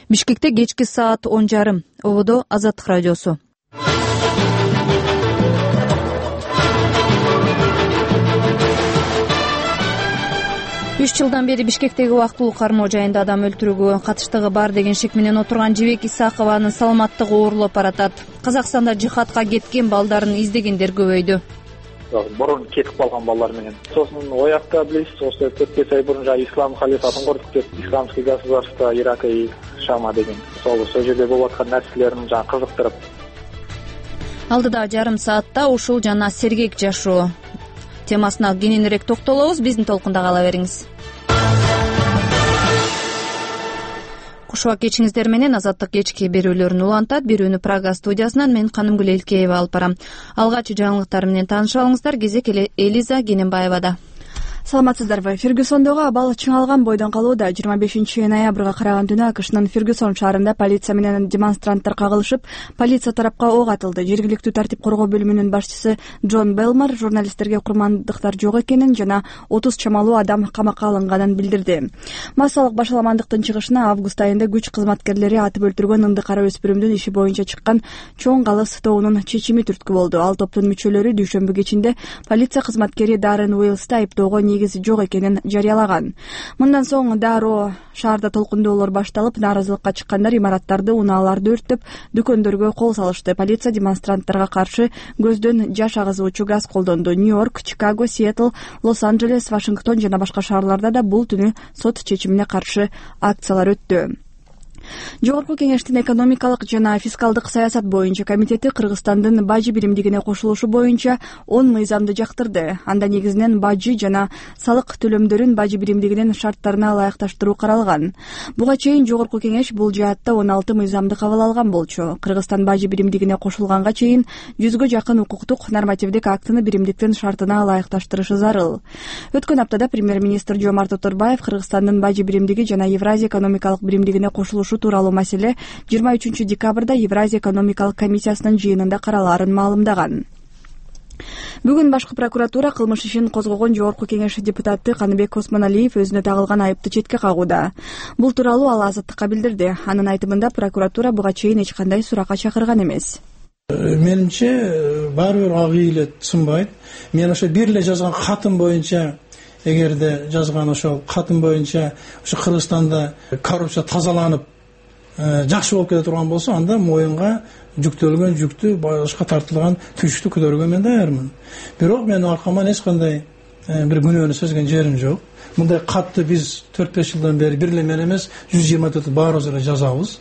Бишкекте кечки саат 10:30. Ободо Азаттык радиосу. Үч жылдан бери Бишкектеги убактылуу кармоо жайында адам өлтүрүүгө катыштыгы бар деген шек менен отурган Жибек Исакованын саламаттыгы оорулуп баратат. Казакстанда жихадка кеткен балдарын издегендер көбөйдү. Бурун кетип калган балдар менен. Сосын оякта билесиз, ошо 4-5 ай бурун ислам халифатын курдук деп, исламский государство Ирака и Шама деген. Сол жерде болуп аткан нерселерин кызыктырып. Алдыда жарым саатта ушул жана сергек жашоо темасына кененирээк токтолобуз. Биздин толкунда кала бериңиз. Кушуак кечиңиздер менен Азаттык кечки берүүлөрүн улантат. Берүүнү Прага студиясынан мен Канымгүл Элкеева алып барам. Алгач жаңылыктар менен таанышып алыңыздар. Кезек Элиза Кененбаевада. Саламатсыздарбы. Фергюсондогу абал чыңалган бойдон калууда. 25 ноябрга караган түнү АКШнын Фергюсон шаарында полиция менен демонстранттар кагылышып, полиция тарапка ок атылды. Жергиликтүү тартип коргоо бөлүмүнүн башчысы Джон Белмар журналисттерге курмандыктар жок экенин жана 30 чамалуу адам камакка алынганын билдирди. Массалык башаламандыктын чыгышына август айында күч кызматкерлери атып өлтүргөн ынды кара өспүрүмдүн иши боюнча чыккан чоң калыс тобунун чечими түрткү болду. Ал топтун мүчөлөрү дүйшөмбү кечинде полиция кызматкери Даррен Уиллсты айыптоого негизи жок экенин жарыялаган. Мындан соң дароо шаарда толкундоолор башталып, нааразылыкка чыккандар имараттарды, унааларды өрттөп, дүкөндөргө кол салышты. Полиция демонстранттарга каршы көздөн жаш агызуучу газ колдонду. Нью-Йорк, Чикаго, Сиэтл, Лос-Анджелес, Вашингтон жана башка шаарларда да бул түнү сот чечимине каршы акциялар өттү. Жогорку кеңештин экономикалык жана фискалдык саясат боюнча комитети Кыргызстандын бажы биримдигине кошулушу боюнча 10 мыйзамды жактырды. Анда негизинен бажы жана салык төлөмдөрүн бажы биримдигинин шарттарына ылайыкташтыруу каралган. Буга чейин жогорку кеңеш бул жаатта 16 мыйзамды кабыл алган болчу. Кыргызстан бажы биримдигине кошулганга чейин 100гө жакын укуктук нормативдик актыны биримдиктин шартына ылайыкташтырышы зарыл. Өткөн аптада премьер-министр Жомарт Оторбаев Кыргызстандын бажы биримдиги жана Евразия экономикалык биримдигине кошулушу тууралуу маселе 23 декабрда Евразия экономикалык комиссиясынын жыйынында каралаарын маалымдаган. Бүгүн башкы прокуратура кылмыш ишин козгогон жогорку кеңеш депутаты Каныбек Осмоналиев өзүнө тагылган айыпты четке кагууда. Бул тууралуу ал Азаттыкка билдирди. Анын айтымында прокуратура буга чейин эч кандай суракка чакырган эмес. Менимче баары бир ак ийилет сынбайт. Мен ошо бир эле жазган хатым боюнча, эгерде жазган ошол хатым боюнча ошо Кыргызстанда коррупция тазаланып жакшы болуп кете турган болсо, анда моюнга жүктөлгөн жүктү башка тартылган күчтү көтөргөнгө мен даярмын. Бирок менин аркаман эч кандай бир күнөөнү сөзгөн жерим жок. Мындай катты биз 4-5 жылдан бери бир эле мен эмес 124 баарыбыз эле жазабыз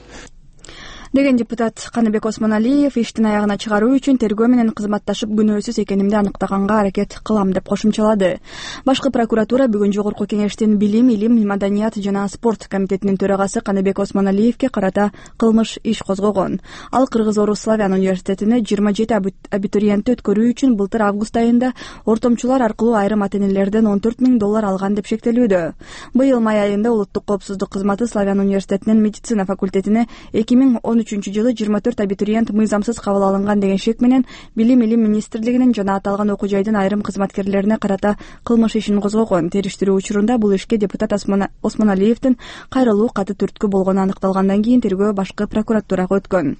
деген депутат Каныбек Осмоналиев иштин аягына чыгаруу үчүн тергөө менен кызматташып күнөөсүз экенимди аныктаганга аракет кылам деп кошумчалады. Башкы прокуратура бүгүн жогорку кеңештин билим, илим, маданият жана спорт комитетинин төрагасы Каныбек Осмоналиевке карата кылмыш иш козгогон. Ал Кыргыз-Орус славян университетине 27 абитуриентти өткөрүү үчүн былтыр август айында ортомчулар аркылуу айрым ата-энелерден $14,000 алган деп шектелүүдө. Быйыл май айында улуттук коопсуздук кызматы Славян университетинин медицина факультетине 2013-жылы 24 абитуриент мыйзамсыз кабыл алынган деген шек менен Билим илим министрлигинин жана аталган окуу жайдын айрым кызматкерлерине карата кылмыш ишин козгогон. Териштирүү учурунда бул ишке депутат Осмоналиевдин кайрылуу каты түрткү болгону аныкталгандан кийин тергөө башкы прокуратурага өткөн.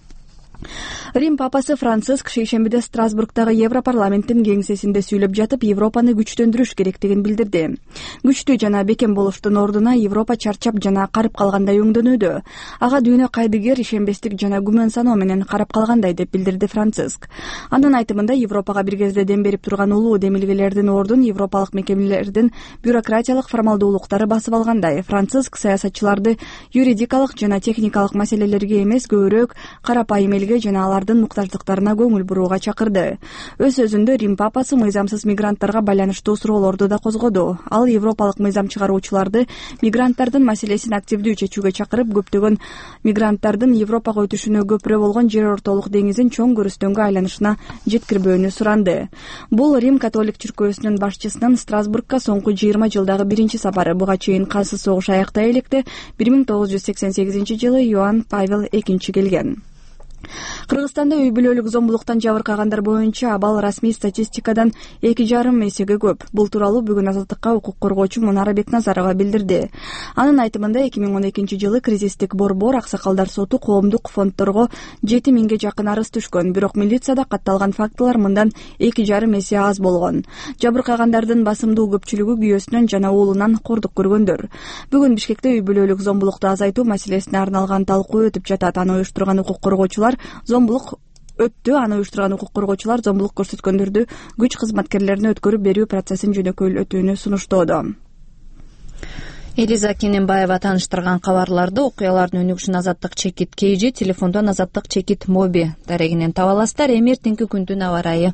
Рим папасы Франциск шейшембиде Страсбургдагы Европарламенттин кеңсесинде сүйлөп жатып, Европаны күчтөндүрүш керектигин билдирди. Күчтүү жана бекем болуштун ордуна Европа чарчап жана карып калгандай өңдөнүүдө. Ага дүйнө кайдыгер, ишенбестик жана күмөн саноо менен карап калгандай деп билдирди Франциск. Анын айтымында Европага бир кезде дем берип турган улуу демилгелердин ордун европалык мекемелердин бюрократиялык формалдуулуктары басып алгандай. Франциск саясатчыларды юридикалык жана техникалык маселелерге эмес, көбүрөөк карапайым элге жана алардын муктаждыктарына көңүл бурууга чакырды. Өз сөзүндө Рим папасы мыйзамсыз мигранттарга байланыштуу суроолорду да козгоду. Ал европалык мыйзам чыгаруучуларды мигранттардын маселесин активдүү чечүүгө чакырып, көптөгөн мигранттардын Европага өтүшүнө көпүрө болгон жер ортолук деңизин чоң көрүстөнгө айланышына жеткирбөөнү суранды. Бул Рим католик чиркөөсүнүн башчысынын Страсбургка соңку 20 жылдагы биринчи сапары. Буга чейин кансыз согуш аяктай электе 1988-жылы Иоанн Павел II келген. Кыргызстанда үй бүлөлүк зомбулуктан жабыркагандар боюнча абал расмий статистикадан 2,5 эсеге көп. Бул тууралуу бүгүн Азаттыкка укук коргоочу Мунара Бекназарова билдирди. Анын айтымында 2012 жылы кризистик борбор Аксакалдар соту коомдук фонддорго 7000ге жакын арыз түшкөн, бирок милицияда катталган фактылар мындан 2,5 эсе аз болгон. Жабыркагандардын басымдуу көпчүлүгү күйөөсүнөн жана уулунан кордук көргөндөр. Бүгүн Бишкекте үй бүлөлүк зомбулукту азайтуу маселесине арналган талкуу өтүп жатат. Аны уюштурган укук коргоочулар зомбулук көрсөткөндөрдү күч кызматкерлерине өткөрүп берүү процессин жөнөкөйлөтүүнү сунуштоодо. Элиза Кененбаева тааныштырган кабарларды, окуялардын өнүгүшүн Азаттык чекит KG, телефондон Азаттык чекит моби дарегинен таба аласыздар. Эми эртеңки күндүн аба ырайы.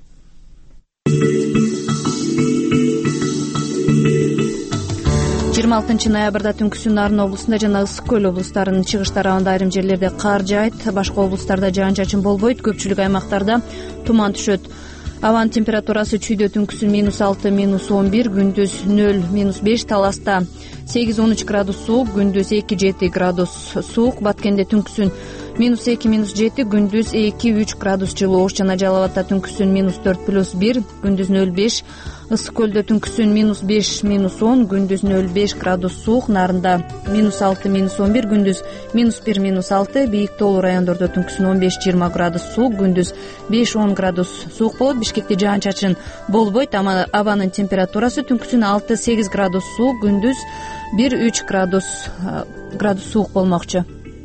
26 ноябрда түнкүсүн Нарын облусунда жана Ысык көл облустарынын чыгыш тарабында айрым жерлерде кар жаайт, башка облустарда жаан-чачын болбойт, көпчүлүк аймактарда туман түшөт. Абанын температурасы чүйдө түнкүсүн -6, -11, күндүз 0, -5, Таласта 8-13 градус суук, күндүз 2-7 градус суук, Баткенде түнкүсүн -2, -7, күндүз 2-3 градус жылуу, Ош жана Жалал Абадта түнкүсүн -4+1, күндүз 0,5, Ысык көлдө түнкүсүн -5, -10, күндүз 0,5 градус суук, Нарында -6, -11, күндүз -1, -6, Бийик тоолуу райондордо түнкүсүн 15-20 градус суук, күндүз 5-10 градус суук болот. Бишкекте жаан-чачын болбойт, абанын температурасы түнкүсүн 6-8 градус суук, күндүз 1-3 градус суук болмокчу.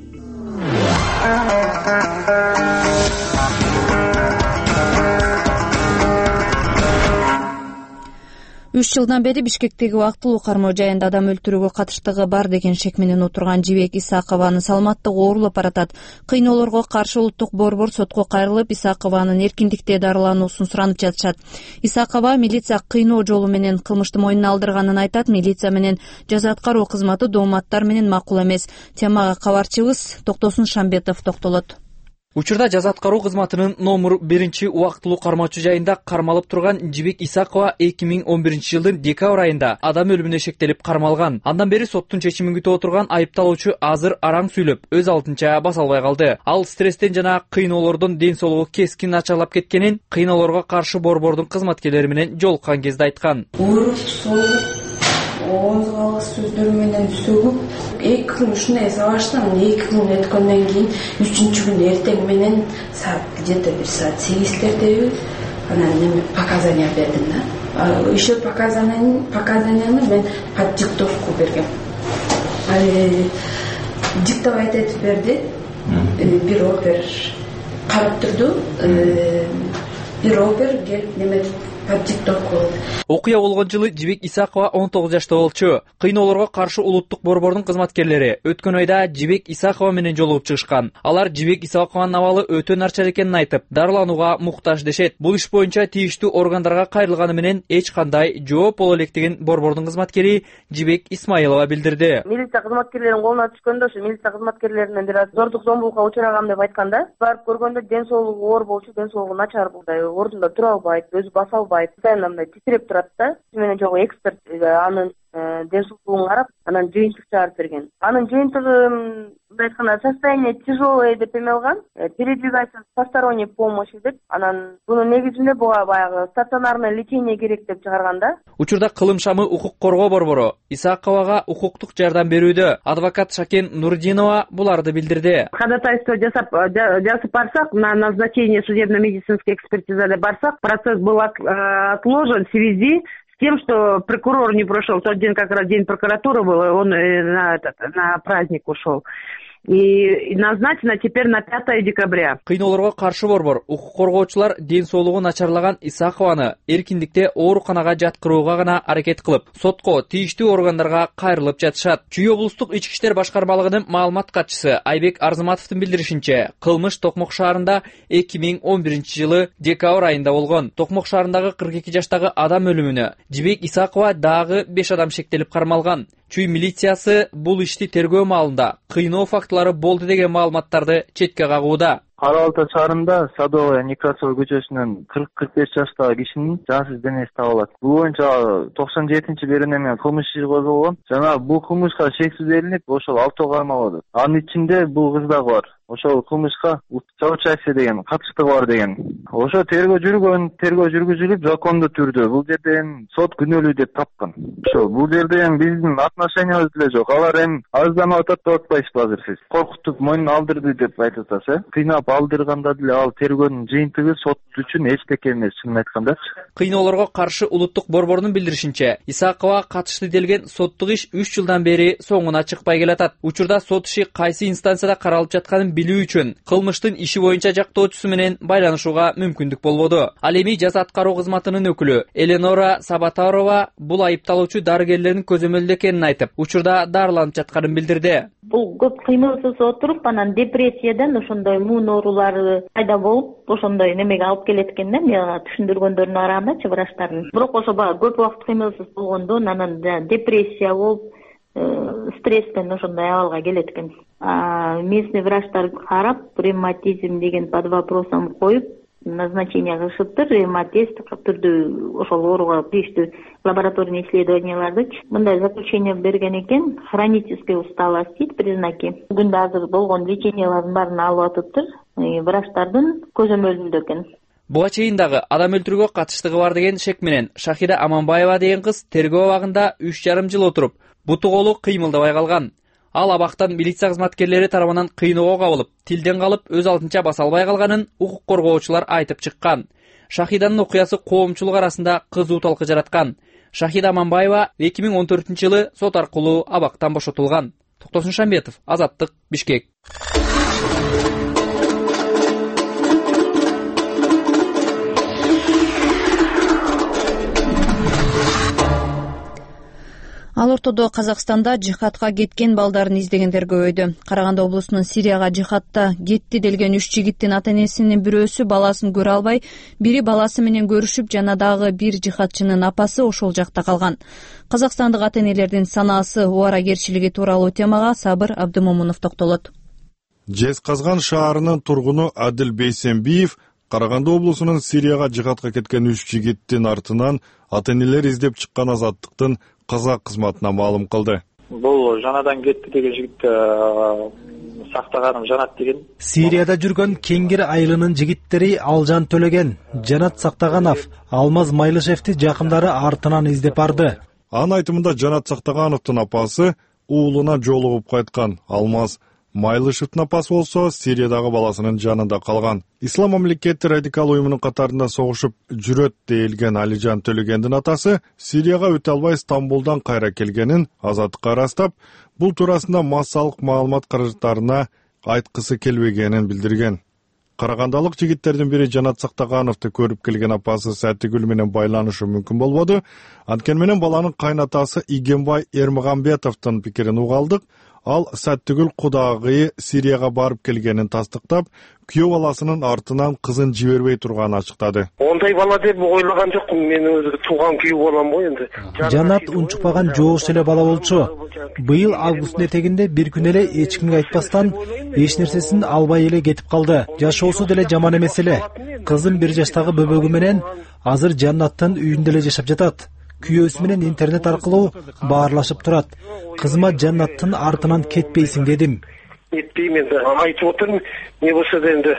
3 жылдан бери Бишкектеги убактылуу кармоо жайында адам өлтүрүүгө катыштыгы бар деген шек менен отурган Жибек Исакованын саламаттыгы ооруп баратат. Кыйноолорго каршы улуттук борбор сотко кайрылып, Исакованын эркиндикте дарылануусун суранып жатышат. Исакова милиция кыйноо жолу менен кылмышты мойнуна алдырганын айтат. Милиция менен жаза аткаруу кызматы дооматтар менен макул эмес. Темага кабарчыбыз Токтосун Шамбетов токтолот. Учурда жаза аткаруу кызматынын номер 1 убактылуу кармоочу жайында кармалып турган Жибек Исакова 2011 жылдын декабрь айында адам өлүмүнө шектелип кармалган. Андан бери соттун чечимин күтүп отурган айыпталуучу азыр араң сүйлөп, өз алдынча баса албай калды. Ал стресстен жана кыйноолордон ден соолугу кескин начарлап кеткенин кыйноолорго каршы борбордун кызматкерлери менен жолуккан кезде айткан. Оозго сөздөр менен сөгүп, 2 күн ушундай эсе баштым. 2 күн өткөндөн кийин 3-күн эртең менен саат где-то 1 саат 8-тердеби анан показания бердим да. Еще показанияны мен под диктовку бергем. Диктовать этип берди. Бир опер карап турду. Бир опер келип неметип Окуя болгон жылы Жибек Исакова 19 жашта болчу. Кыйноолорго каршы улуттук борбордун кызматкерлери өткөн айда Жибек Исакова менен жолугуп чыгышкан. Алар Жибек Исакованын абалы өтө начар экенин айтып, дарыланууга муктаж дешет. Бул иш боюнча тийиштүү органдарга кайрылганы менен эч кандай жооп боло электигин борбордун кызматкери Жибек Исмаилова билдирди. Милиция кызматкерлеринин колуна түшкөндө ошо милиция кызматкерлеринен бир аз зордук зомбулукка учурагам деп айтканда, барып көргөндө ден соолугу оор болчу, ден соолугу начар болду. Ордунда тура албайт, өзү баса албайт. Мындай титиреп турат да. Менен жогу эксперт анын ден соолугун карап, анан жыйынтык чыгарып берген. Анын жыйынтыгы мындай айтканда состояние тяжелое деп эме алган, передвигается с посторонней помощью деп. Анан бунун негизинде буга баягы стационарное лечение керек деп чыгарган да. Учурда кылым шамы укук коргоо борбору Исаковага укуктук жардам берүүдө. Адвокат Шакен Нурдинова буларды билдирди. Ходатайство жасап барсак, на назначение судебно-медицинской экспертизы деп барсак, процесс был отложен в связи с тем, что прокурор не прошел. В тот день как раз день прокуратуры был, он на праздник ушел. И назначено теперь на 5 декабря. Кыйноолорго каршы борбор укук коргоочулар ден соолугу начарлаган Исакованы эркиндикте ооруканага жаткырууга гана аракет кылып, сотко тийиштүү органдарга кайрылып жатышат. Чүй облустук ички иштер башкармалыгынын маалымат катчысы Айбек Арзыматовдун билдиришинче, кылмыш Токмок шаарында 2011 жылы декабрь айында болгон. Токмок шаарындагы 42 жаштагы адам өлүмүнө Жибек Исакова дагы 5 адам шектелип кармалган. Чүй милициясы бул ишти тергөө маалында кыйноо фактылары болду деген маалыматтарды четке кагууда. Кара Балта шаарында Садовая Некрасова көчөсүнөн 40-45 жаштагы кишинин жансыз денеси табылат. Бул боюнча 97-чи беренеме менен кылмыш иши козголгон жана бул кылмышка шексиз элинип, ошол автого кармалды. Анын ичинде бул кыз дагы бар. ошол кылмышка соучастие деген катыштыгы бар деген. Ошо тергөө жүргүзүлүп закондуу түрдө бул жерде сот күнөөлүү деп тапкан. Ошо бул жерде биздин отношениябыз деле жок. Алар арызданып атат деп атпайсызбы азыр сиз? Коркутуп мойнун алдырды деп айтып атасыз, кыйнап алдырганда деле ал тергөөнүн жыйынтыгы сот үчүн эчтеке эмес, чынын айткандачы. Кыйноолорго каршы улуттук борборунун билдиришинче, Исакова катышты делген соттук иш 3 жылдан бери соңуна чыкпай келатат. Учурда сот иши кайсы инстанцияда каралып жатканын билүү үчүн кылмыштын иши боюнча жактоочусу менен байланышууга мүмкүндүк болбоду. Ал эми жаза аткаруу кызматынын өкүлү Эленора Сабатарова бул айыпталуучу дарыгерлердин көзөмөлүндө экенин айтып, учурда дарыланып жатканын билдирди. Бул көп кыймылсыз отуруп, анан депрессиядан ошондой муун оорулары пайда болуп, ошондой немеге алып келет экен да, мен түшүндүргөндөрүнө караганда врачтардын. Бирок ошо көп убакыт кыймылсыз болгондон анан депрессия болуп, стресстен ошондой абалга келет экен. Местный врачтар карап, ревматизм деген под вопросом коюп, назначение кылышыптыр, ревматист түрдүү ошол ооруга тийиштүү лабораторный исследованияларды мындай заключение берген экен. Хроническая усталость дейт признаки. Бүгүндө азыр болгон лечениялардын баарын алып атыптыр, врачтардын көзөмөлүндө экен. Буга чейин дагы адам өлтүрүүгө катыштыгы бар деген шек менен Шахида Аманбаева деген кыз тергөө абагында 3,5 жыл отуруп, буту колу кыймылдабай калган. Ал абактан милиция кызматкерлери тарабынан кыйноого кабылып, тилден калып, өз алдынча баса албай калганын укук коргоочулар айтып чыккан. Шахиданын окуясы коомчулук арасында кызуу талкы жараткан. Шахида Аманбаева 2014-жылы сот аркылуу абактан бошотулган. Токтосун Шамбетов, Азаттык, Бишкек. Ал ортодо Казакстанда жихадка кеткен балдарын издегендер көбөйдү. Караганды облусунун Сирияга жихадта кетти делген 3 жигиттин ата-энесинин бирөөсү баласын көрө албай, бири баласы менен көрүшүп, жана дагы бир жихадчынын апасы ошол жакта калган. Казакстандык ата-энелердин санаасы убаракерчилиги тууралуу темага Сабыр Абдымомунов токтолот. Жезказган шаарынын тургуну Адил Бейсенбиев Караганды облусунун Сирияга жихадка кеткен 3 жигиттин артынан ата-энелер издеп чыккан Азаттыктын казак кызматына маалым кылды. Бул жанадан кетти деген жигитти сактаганым Жанат деген. Сирияда жүргөн Кеңгир айылынын жигиттери Алжан Төлеген, Жанат Сактаганов, Алмаз Майлышевти жакындары артынан издеп барды. Анын айтымында Жанат Сактагановдун апасы уулуна жолугуп кайткан. Алмаз Майлышевдин апасы болсо Сириядагы баласынын жанында калган. Ислам мамлекети радикал уюмунун катарында согушуп жүрөт дейилген Алижан Төлөгендин атасы Сирияга өтө албай Стамбулдан кайра келгенин Азаттыкка ырастап, бул туурасында массалык маалымат каражаттарына айткысы келбегенин билдирген. Карагандалык жигиттердин бири Жанат Сактагановду көрүп келген апасы Сәттигүл менен байланышы мүмкүн болбоду. Анткени менен баланын кайнатасы Игенбай Эрмагамбетовдун пикирин угалдык. Ал Сәттигүл кудагыйы Сирияга барып келгенин тастыктап, күйөө баласынын артынан кызын жибербей турганын ачыктады. Ондай бала деп ойлаган жокмун, мен өзү тууган күйөө балам го энди. Жанат унчукпаган жоош эле бала болчу. Быйыл августтун этегинде бир күн эле эч кимге айтпастан эч нерсесин албай эле кетип калды. Жашоосу деле жаман эмес эле. Кызым 1 жаштагы бөбөгү менен азыр Жанаттын үйүндө эле жашап жатат. Күйөөсү менен интернет аркылуу баарлашып турат. Кызыма Жанаттын артынан кетпейсиң дедим. Кетпейм энди, айтып отурмун, не болсо да энди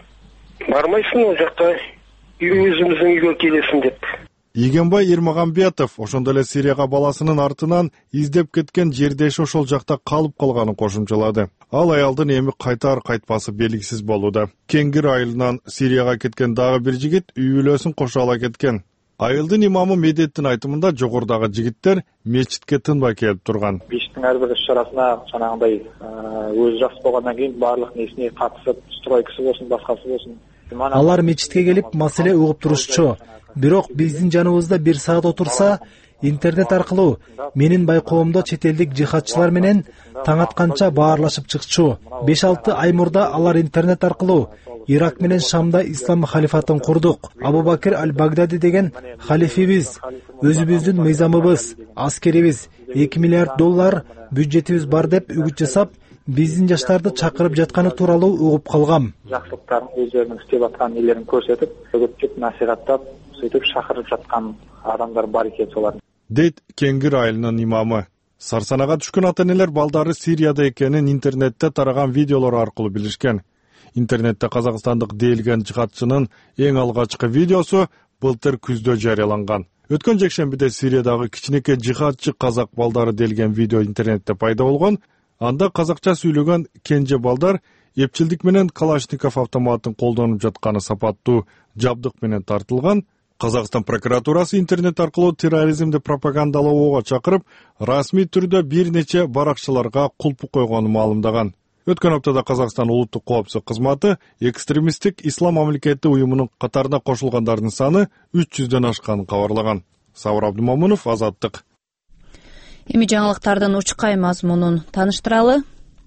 бармайсың ол жакка, өзүмүздүн үйгө келесиң деп. Игенбай Эрмагамбетов ошондо эле Сирияга баласынын артынан издеп кеткен жердеши ошол жакта калып калганын кошумчалады. Ал аялдын эми кайтар кайтпасы белгисиз болууда. Кеңгир айылынан Сирияга кеткен дагы бир жигит үй бүлөсүн кошо ала кеткен. Айылдын имамы Медеттин айтымында жогорудагы жигиттер мечитке тынбай келип турган. Биштин ар бир иш-чарасына жанагындай өзү жакшы болгондон кийин баардык несине катышып, стройкасы болсун, башкасы болсун. Алар мечитке келип маселе угуп турушчу. Бирок биздин жаныбызда 1 саат отурса, интернет аркылуу менин байкоомдо чет элдик жихадчылар менен таң атканча баарлашып чыкчу. 5-6 ай мурда алар интернет аркылуу Ирак менен Шамда ислам халифатын курдук. Абу Бакир аль-Багдади деген халифибиз, өзүбүздүн мыйзамыбыз, аскерибиз, $2 миллиард бюджетибиз бар деп үгүт жасап, биздин жаштарды чакырып жатканы тууралуу угуп калгам. Жакшылыктарын өздөрүнүн иштеп аткан нелерин көрсөтүп, өгөттүп, насихаттап, сөйтүп чакырып жаткан адамдар бар экен солар. Дейт Кеңгир айылынын имамы. Сарсанага түшкөн ата-энелер балдары Сирияда экенин интернетте тараган видеолор аркылуу билишкен. Интернетте казакстандык дээлген жихадчынын эң алгачкы видеосу былтыр күздө жарыяланган. Өткөн жекшембиде Сириядагы кичинекей жихадчы казак балдары делген видео интернетте пайда болгон. Анда казакча сүйлөгөн кенже балдар эпчилдик менен Калашников автоматын колдонуп жатканы сапаттуу жабдык менен тартылган. Казакстан прокуратурасы интернет аркылуу терроризмди пропагандалоого чакырып, расмий түрдө бир нече баракчаларга кулпу койгонун маалымдаган. Өткөн аптада Казакстан улуттук коопсуздук кызматы экстремисттик ислам мамлекети уюмунун катарына кошулгандардын саны 300дөн ашканын кабарлаган. Сабыр Абдумомунов, Азаттык. Эми жаңылыктардын учкай мазмунун тааныштыралы.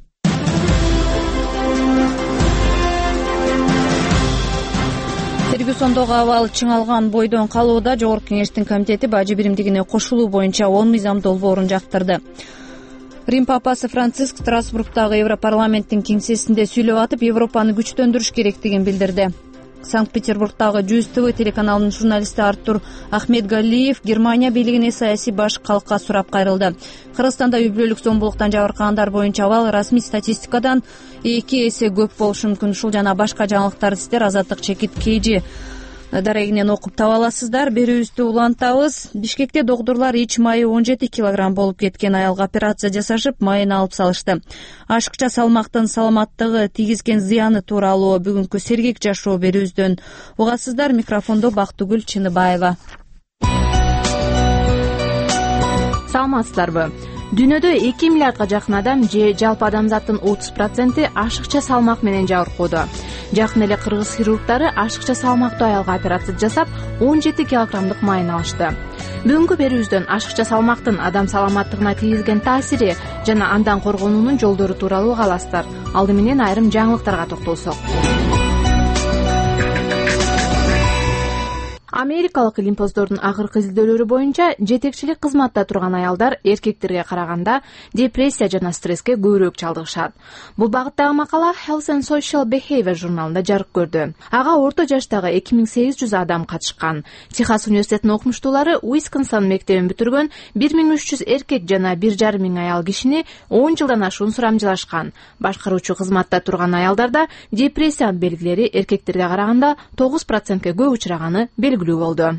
Фергюсондогу абал чыңалган бойдон калууда Жогорку Кеңештин комитети бажы биримдигине кошулуу боюнча 10 мыйзам долбоорун жактырды. Рим папасы Франциск Страсбургдагы Европарламенттин кеңсесинде сүйлөп атып, Европаны күчтөндүрүш керектигин билдирди. Санкт-Петербургдагы 100 ТВ телеканалынын журналисти Артур Ахмедгалиев Германия бийлигине саясий баш калкка сурап кайрылды. Кыргызстанда үй бүлөлүк зомбулуктан жабыркагандар боюнча абал расмий статистикадан 2 эсе көп болушу мүмкүн. Ушул жана башка жаңылыктарды сиздер Азаттык чекит KG дарегинен окуп таба аласыздар. Берүүбүздү улантабыз. Бишкекте доктурлар ич майы 17 килограмм болуп кеткен аялга операция жасашып, майын алып салышты. Ашыкча салмактын саламаттыгы тийгизген зыяны тууралуу бүгүнкү сергек жашоо берүүбүздөн угасыздар. Микрофондо Бактыгүл Чыныбаева. Саламатсыздарбы? Дүйнөдө 2 миллиардга жакын адам же жалпы адамзаттын 30% ашыкча салмак менен жабыркоодо. Жакын эле кыргыз хирургдары ашыкча салмактуу аялга операция жасап 17 килограммдык майын алышты. Бүгүнкү берүүбүздөн ашыкча салмактын адам саламаттыгына тийгизген таасири жана андан коргонуунун жолдору тууралуу уга аласыздар. Алды менен айрым жаңылыктарга токтолсок. Америкалык илимпоздордун акыркы изилдөөлөрү боюнча жетекчилик кызматта турган аялдар эркектерге караганда депрессия жана стресске көбүрөөк чалдыгышат. Бул багыттагы макала Health and Social Behavior журналында жарык көрдү. Ага орто жаштагы 2800 адам катышкан. Техас университетинин окумуштуулары Уисконсин мектебин бүтүргөн 1300 эркек жана 1500 аял кишини 10 жылдан ашуун сурамжылашкан. Башкаруучу кызматта турган аялдарда депрессиянын белгилери эркектерге караганда 9%ке көп учураганы белгилүү болду.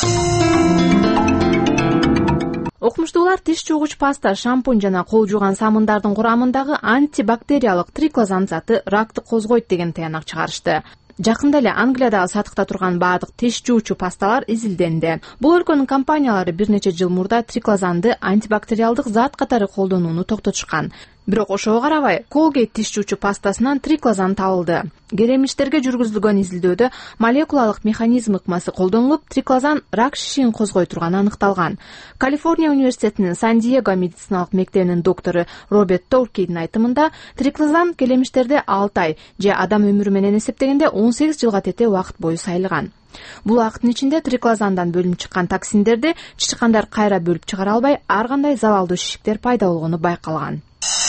Окумуштуулар тиш жуугуч паста, шампунь жана кол жууган самындардын курамындагы антибактериялык триклозан заты ракты козгойт деген таянак чыгарышты. Жакында эле Англиядагы сатыкта турган баардык тиш жуучу пасталар изилденди. Бул өлкөнүн компаниялары бир нече жыл мурда триклозанды антибактериалдык зат катары колдонууну токтотушкан. Бирок ошого карабай, Colgate тиш жуучу пастасынан триклозан табылды. Керемиштерге жүргүзүлгөн изилдөөдө молекулалык механизм ыкмасы колдонулуп, триклозан рак шишин козгой турганы аныкталган. Калифорния университетинин Сан-Диего медициналык мектебинин доктору Роберт Торкейдин айтымында, триклозан келемиштерде 6 ай же адам өмүрү менен эсептегенде 18 жылга тете убакыт бою сайылган. Бул убакыттын ичинде триклозандан бөлүнүп чыккан токсиндерди чычкандар кайра бөлүп чыгара албай, ар кандай залалдуу шишиктер пайда болгону байкалган.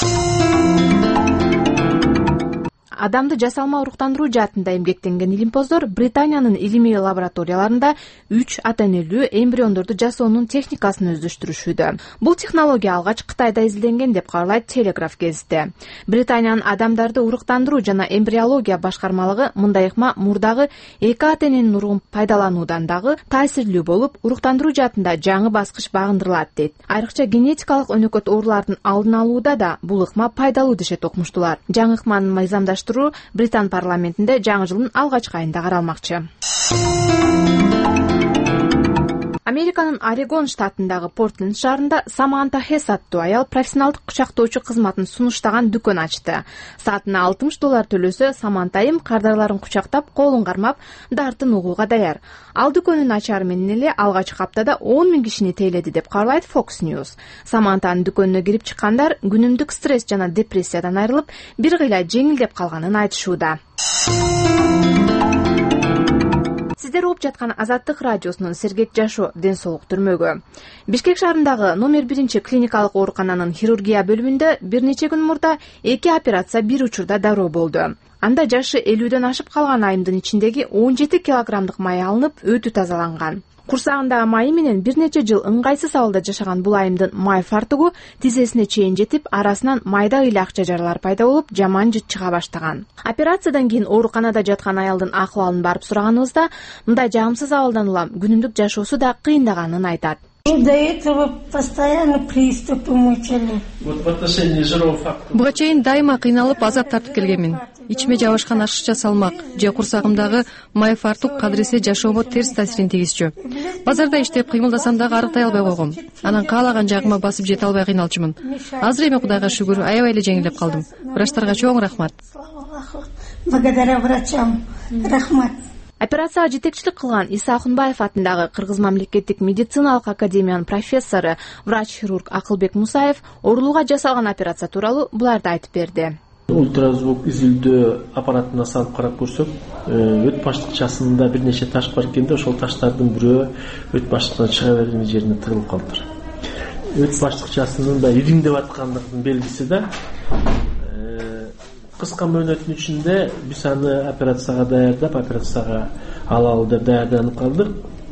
Адамды жасалма уруктандыруу жаатында эмгектенген илимпоздор Британиянын илимий лабораторияларында 3 ата-энелүү эмбриондорду жасоонун техникасын өздөштүрүшүүдө. Бул технология алгач Кытайда изилденген деп кабарлайт Telegraph гезити. Британиянын адамдарды уруктандыруу жана эмбриология башкармалыгы мындай ыкма мурдагы 2 ата-эненин уругун пайдалануудан дагы таасирлүү болуп, уруктандыруу жаатында жаңы баскыч багындырылат дейт. Айрыкча генетикалык өнөкөт оорулардын алдын алууда да бул ыкма пайдалуу дешет окумуштуулар. Жаңы ыкманын мыйзамдаштыруу Британ парламентинде жаңы жылдын алгачкы айында каралмакчы. Американын Орегон штатындагы Портленд шаарында Саманта Хесс аттуу аял профессионалдык кучактоочу кызматын сунуштаган дүкөн ачты. Саатына $60 төлөсө, Саманта айым кардарларын кучактап, колун кармап, дартын угууга даяр. Ал дүкөнүн ачары менен эле алгачкы аптада 10 000 кишини тейледи деп кабарлайт Fox News. Самантанын дүкөнүнө кирип чыккандар күнүмдүк стресс жана депрессиядан айрылып, бир кыйла жеңилдеп калганын айтышууда. Сиздер угуп жаткан Азаттык радиосунун сергек жашоо ден соолук түрмөгү. Бишкек шаарындагы номер 1 клиникалык оорукананын хирургия бөлүмүндө бир нече күн мурда 2 операция бир учурда дароо болду. Анда жашы 50дөн ашып калган айымдын ичиндеги 17 килограммдык май алынып, өтү тазаланган. Курсагындагы майы менен бир нече жыл ыңгайсыз абалда жашаган бул айымдын май фартугу тизесине чейин жетип, арасынан майда ыйлак жажарлар пайда болуп, жаман жыт чыга баштаган. Операциядан кийин ооруканада жаткан аялдын акыбалын барып сураганыбызда, мындай жагымсыз абалдан улам күнүмдүк жашоосу да кыйындаганын айтат. До этого постоянно приступы мучили. Буга чейин дайыма кыйналып азап тартып келгенмин. Ичиме жабышкан ашыкча салмак же курсагымдагы май фартук кадыресе жашоомо терс таасирин тийгизчү. Базарда иштеп кыймылдасам дагы арыктай албай койгом. Анан каалаган жагыма басып жете албай кыйналчумун. Азыр эми Кудайга шүгүр аябай эле жеңилдеп калдым. Врачтарга чоң рахмат. Благодаря врачам. Рахмат. Операцияга жетекчилик кылган Иса Акунбаев атындагы Кыргыз мамлекеттик медициналык академиянын профессору, врач-хирург Акылбек Мусаев оорулууга жасалган операция тууралуу буларды айтып берди. Ультразвук изилдөө аппаратына салып карап көрсөк, өт баштыкчасында бир нече таш бар экенде, ошол таштардын бирөө өт баштыктан чыга берген жерине тыгылып калыптыр. Өт баштыкчасынын да ириңдеп аткандыгынын белгиси да. Кыска мөөнөттүн ичинде биз аны операцияга даярдап, операцияга алалы деп даярданып калдык.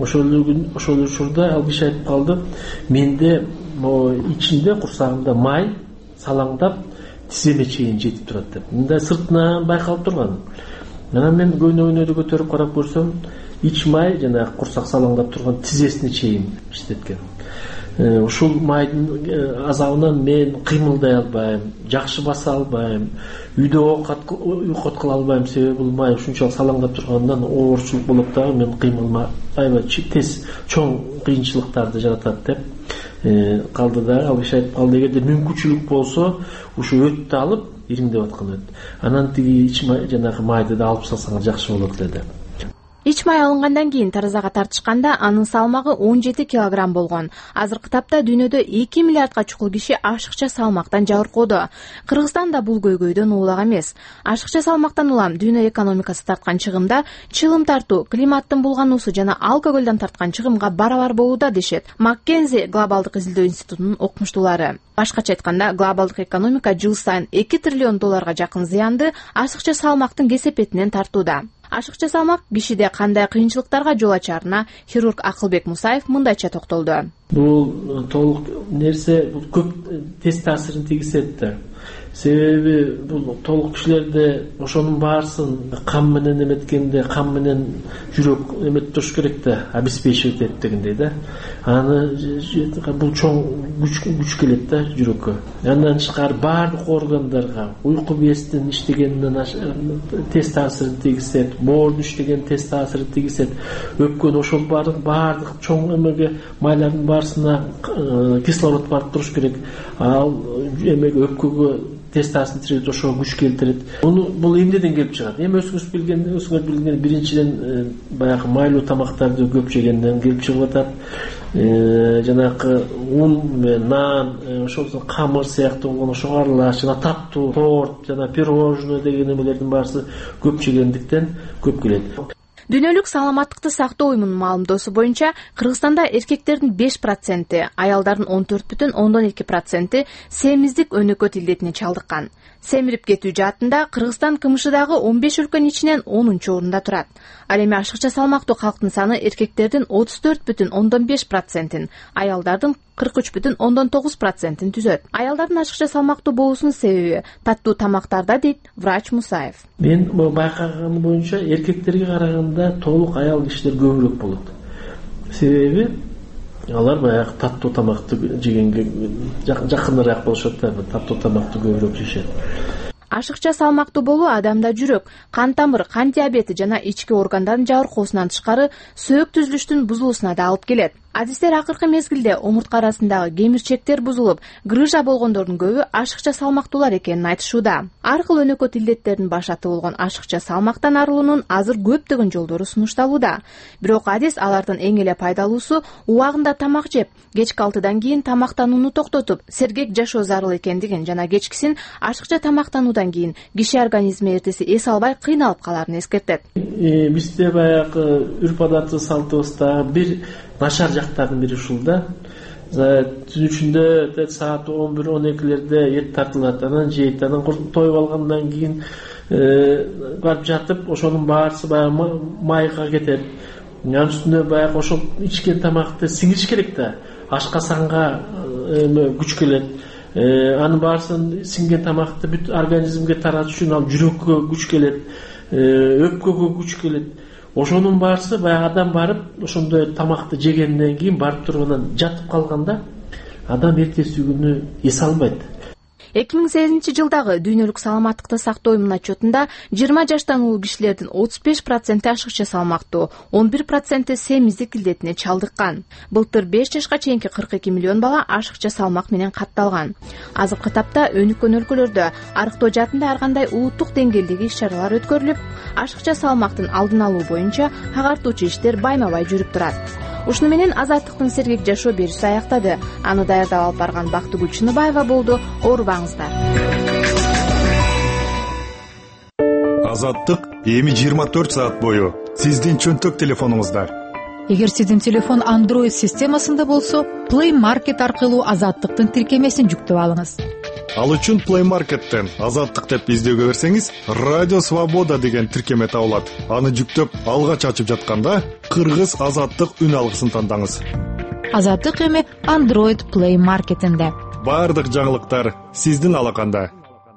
Ошол учурда ал киши айтып калды, менде ичинде курсагымда май салаңдап тиземе чейин жетип турат деп. Мындай сыртынан байкалып турган. Анан мен көйнөгүнө көтөрүп карап көрсөм, ич май жана курсак салаңдап турган тизесине чейин иштеткен. Ушул майдын азабынан мен кыймылдай албайм, жакшы баса албайм, үйдө уйкут кыла албайм, себеби бул май ушунчалык салаңдап тургандан оорчулук болуп дагы мен кыймылыма аябай тез чоң кыйынчылыктарды жаратат деп калды да. Ал киши айтып калды, эгерде мүмкүнчүлүк болсо ушу өттү алып, ириңдеп аткан өт, анан тиги ич май жанагы майды да алып салсаңар жакшы болот деди. Ич май алынгандан кийин таразага тартышканда анын салмагы 17 килограмм болгон. Азыркы тапта дүйнөдө 2 миллиардга чукул киши ашыкча салмактан жабыркоодо. Кыргызстан да бул көйгөйдөн улак эмес. Ашыкча салмактан улам дүйнө экономикасы тарткан чыгымда чылым тартуу, климаттын булгануусу жана алкоголдон тарткан чыгымга барабар болууда дешет Маккензи глобалдык изилдөө институтунун окумуштуулары. Башкача айтканда, глобалдык экономика жыл сайын 2 триллион долларга жакын зыянды ашыкча салмактын кесепетинен тартууда. Ашыкча салмак кишиде кандай кыйынчылыктарга жол ачарына хирург Акылбек Мусаев мындайча токтолду. Бул толук нерсе, бул көп тез таасирин тийгизет да. Себеби бул толук кишилерде ошонун баарысын кам менен эметкенде, кам менен жүрөк эмет туруш керек да, обеспечивать этет дегендей да. Аны бул чоң күч келет да жүрөккө. Андан тышкары баардык органдарга уйку бездин иштегенинен тез таасирин тийгизет, боордун иштеген тез таасирин тийгизет. Өпкөн ошол баардык чоң эмеге майлардын баарысына кислород барып туруш керек. Ал эмеге өпкөгө тез таасирин тийгизет, ошого күч келтирет. Бул эмнеден келип чыгат? Эми өзүңүз билген биринчиден баягы майлуу тамактарды көп жегенден келип чыгып атат. Жанагы ун, нан, ошол камыр сыяктуу болгон ошого аралаш, жана таттуу торт, жана пирожное деген эмелердин баарысы көп жегендиктен көп келет. Дүйнөлүк саламаттыкты сактоо уюмунун маалымдоосу боюнча Кыргызстанда эркектердин 5%, аялдардын 14,2% семиздик өнөкөт илдетине чалдыккан. Семирип кетүү жаатында Кыргызстан КМШдагы 15 өлкөнүн ичинен 10-орунда турат. Ал эми ашыкча салмактуу калктын саны эркектердин 34,5%, аялдардын 43,9% түзөт. Аялдардын ашыкча салмактуу болуусунун себеби таттуу тамактарда, дейт врач Мусаев. Мен байкаганым боюнча эркектерге караганда толук аял кишилер көбүрөөк болот. Себеби алар баягы таттуу тамакты жегенге жакыныраак болушат да, таттуу тамакты көбүрөөк жешет. Ашыкча салмактуу болуу адамда жүрөк, кан тамыр, кан диабети жана ички органдардын жабыркоосунан тышкары сөөк түзүлүштүн бузулуусуна да алып келет. Адистер акыркы мезгилде омуртка арасындагы кемирчектер бузулуп, грыжа болгондордун көбү ашыкча салмактуулар экенин айтышууда. Ар кыл өнөкөт илдеттердин башаты болгон ашыкча салмактан арылуунун азыр көптөгөн жолдору сунушталууда. Бирок адис алардын эң эле пайдалуусу убагында тамак жеп, кечки 6-дан кийин тамактанууну токтотуп, сергек жашоо зарыл экендигин жана кечкисин ашыкча тамактануудан кийин киши организми эртеси эс албай кыйналып каларын эскертет. Бизде баягы үрп адаты салтыбызда бир начар жактардын бири ушул да. Түн ичинде саат 11-12лерде эт тартылат, анан жейт, анан тоюп алгандан кийин барып жатып, ошонун баарысы баягы майга кетет. анын үстүнө баягы ошол ичкен тамакты сиңириш керек да. Ашкасанга күч келет. Анын баарысын сиңген тамакты бүт организмге таратыш үчүн ал жүрөккө күч келет, өпкөгө күч келет. Ошонун баарысы баягы адам барып ошондой тамакты жегенден кийин барып туруп анан жатып калганда адам эртеси күнү эс албайт. 2008-жылдагы дүйнөлүк саламаттыкты сактоо уюмунун отчетунда 20 жаштан улуу кишилердин 35% ашыкча салмактуу, 11% семиздик илдетине чалдыккан. Былтыр 5 жашка чейинки 42 миллион бала ашыкча салмак менен катталган. Азыркы тапта өнүккөн өлкөлөрдө арыктоо жаатында ар кандай улуттук деңгээлдеги иш-чаралар өткөрүлүп, ашыкча салмактын алдын алуу боюнча агартуучу иштер байма-бай жүрүп турат. Ушуну менен Азаттыктын сергек жашоо берүүсү аяктады. Аны даярдап алып барган Бактыгүл Чыныбаева болду. Оорубаңыздар. Азаттык эми 24 саат бою сиздин чөнтөк телефонуңузда. Эгер сиздин телефон Android системасында болсо, Play Market аркылуу Азаттыктын тиркемесин жүктөп алыңыз. Ал үчүн Play Market'тен Азаттык деп издөөгө берсеңиз, Радио Свобода деген тиркеме табылат. Аны жүктөп алгач ачып жатканда кыргыз Азаттык үн алгысын тандаңыз. Азаттык эми Android Play Market'инде. Бардык жаңылыктар сиздин алаканда.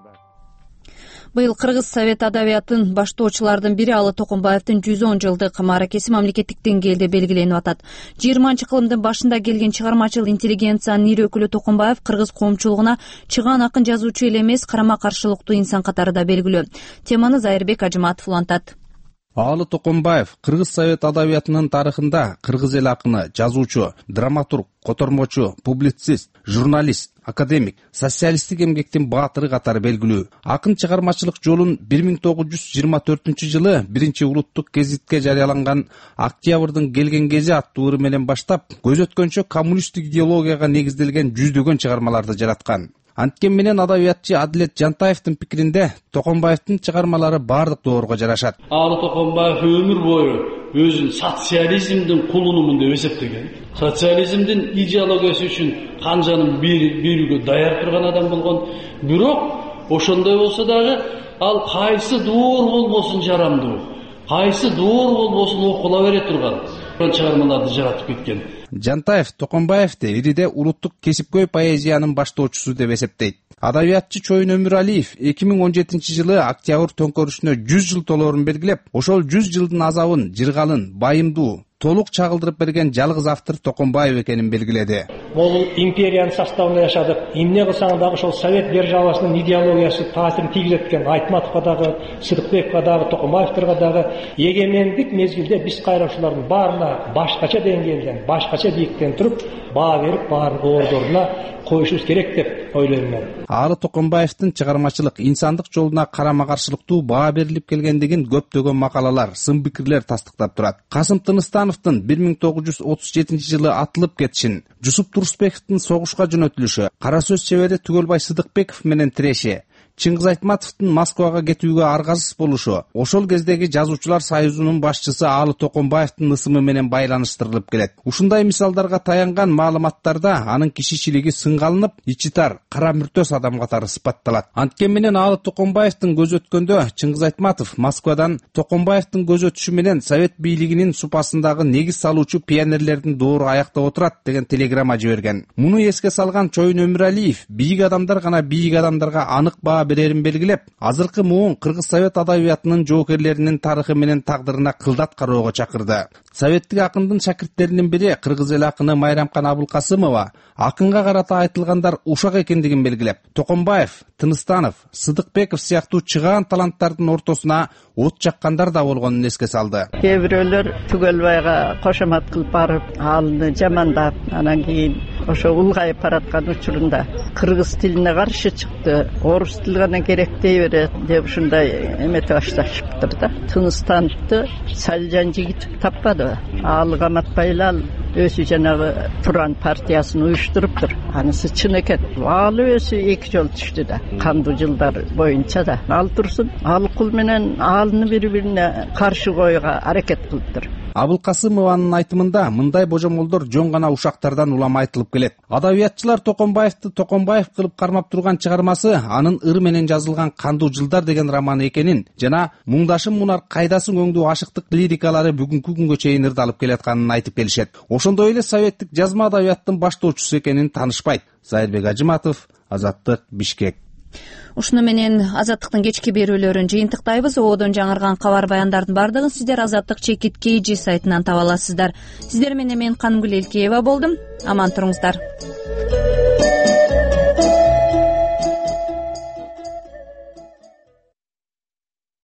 Быйыл Кыргыз Совет адабиятын баштоочулардын бири Алы Токомбаевдин 110 жылдык мааракеси мамлекеттик деңгээлде белгиленип атат. 20-кылымдын башында келген чыгармачыл интеллигенциянын ири өкүлү Токомбаев кыргыз коомчулугуна чыгаан акын жазуучу эле эмес, карама-каршылыктуу инсан катарында белгилүү. Теманы Зайырбек Ажыматов улантат. Алы Токомбаев Кыргыз Совет адабиятынын тарыхында кыргыз эл акыны, жазуучу, драматург, котормочу, публицист, журналист, академик, социалисттик эмгектин баатыры катары белгилүү. Акын чыгармачылык жолун 1924-жылы 1-улуттук гезитке жарыяланган Октябрдын келген кези аттуу ыры менен баштап, көз өткөнчө коммунисттик идеологияга негизделген жүздөгөн чыгармаларды жараткан. Анткени менен адабиятчы Адилет Жантаевдин пикиринде Токомбаевдин чыгармалары бардык доорго жарашат. Алы Токомбаев өмүр бою өзүн социализмдин кулунумун деп эсептеген. Социализмдин идеологиясы үчүн канжанын берүүгө даяр турган адам болгон. Бирок ошондой болсо дагы ал кайсы доор болбосун жарамдуу, кайсы доор болбосун окула бере турган чыгармаларды жаратып кеткен. Жантаев Токомбаевди ириде улуттук кесипкөй поэзиянын баштоочусу деп эсептейт. Адабиятчы Чоюн Өмүралиев 2017-жылы Октябрь төңкөрүшүнө 100 жыл толоорун белгилеп, ошол 100 жылдын азабын, жыргалын, байымдуу, толук чагылдырып берген жалгыз автор Токомбаев экенин белгиледи. Бул империянын составында жашадык. Эмне кылсаң дагы ошол Совет державасынын идеологиясы таасирин тийгизет экен. Айтматовго дагы, Сыдыкбековго дагы, Токомбаевтерге дагы эгемендик мезгилде биз кайраушулардын баарына башкача деңгээлден, башкача бийиктен туруп, баа берип, баарын ордоруна коюшубуз керек деп ойлойм мен. Алы Токомбаевдин чыгармачылык инсандык жолуна карама-каршылыктуу баа берилип келгендигин көптөгөн макалалар, сын пикирлер тастыктап турат. Касым Тыныстановдун 1937-жылы атылып кетишин, Жусуп Турсбековдун согушка жөнөтүлүшү, кара сөз чебери Түгөлбай Сыдыкбеков менен тиреши, Чыңгыз Айтматовдун Москвага кетүүгө аргасыз болушу, ошол кездеги жазуучулар союзунун башчысы Алы Токомбаевдин ысымы менен байланыштырылып келет. Ушундай мисалдарга таянган маалыматтарда анын кишичилиги сынга алынып, ичи тар, кара мүртөс адам катары сыпатталат. Анткени менен Алы Токомбаевдин көз өткөндө Чыңгыз Айтматов Москвадан Токомбаевдин көз өтүшү менен Совет бийлигинин супасындагы негиз салуучу пионерлердин доору аякта отурат деген телеграмма жиберген. Муну эске салган Чоюн Өмүралиев бийик адамдар гана бийик адамдарга анык баа берерин белгилеп, азыркы муун Кыргыз Совет адабиятынын жоокерлеринин тарыхы менен тагдырына кылдат кароого чакырды. Советтик акындын шакирттеринин бири кыргыз эл акыны Майрамкан Абылкасымова акынга карата айтылгандар ушак экендигин белгилеп, Токомбаев, Тыныстанов, Сыдыкбеков сыяктуу чыгаан таланттардын ортосуна от жаккандар да болгонун эске салды. Кээ бирөөлөр Түгөлбайга кошомат кылып барып, алны жамандап, анан кийин ошо улгайып бараткан учурунда кыргыз тилине каршы чыкты, орус тили гана керек дей берет деп ушундай эмете башташыптыр да. Тыныстановду Салжан Жигитов таппады. Ал каматпайлы ал өзү жанагы Туран партиясын уюштуруптур. Анысы чын экен. Ал өзү 2 жол түштү да. Кандуу жылдар боюнча да. Ал турсун, ал кул менен алны бири-бирине каршы коюуга аракет кылыптыр. Абылкасымованын айтымында мындай божомолдор жөн гана ушактардан улам айтылып келет. Адабиятчылар Токомбаевди Токомбаев кылып кармап турган чыгармасы анын ыр менен жазылган Кандуу жылдар деген романы экенин жана Муңдашым мунар кайдасың өңдүү ашыктык лирикалары бүгүнкү күнгө чейин ырдалып келатканын айтып келишет. Ошондой эле советтик жазма адабияттын баштоочусу экенин таанышпайт. Зайырбек Ажыматов, Азаттык, Бишкек. Ушуну менен Азаттыктын кечки берүүлөрүн жыйынтыктайбыз. Ободон жаңырган кабар баяндардын бардыгын сиздер Азаттык чекит KG сайтынан таба аласыздар. Сиздер менен мен Канымгүл Элкеева болдум. Аман туруңуздар.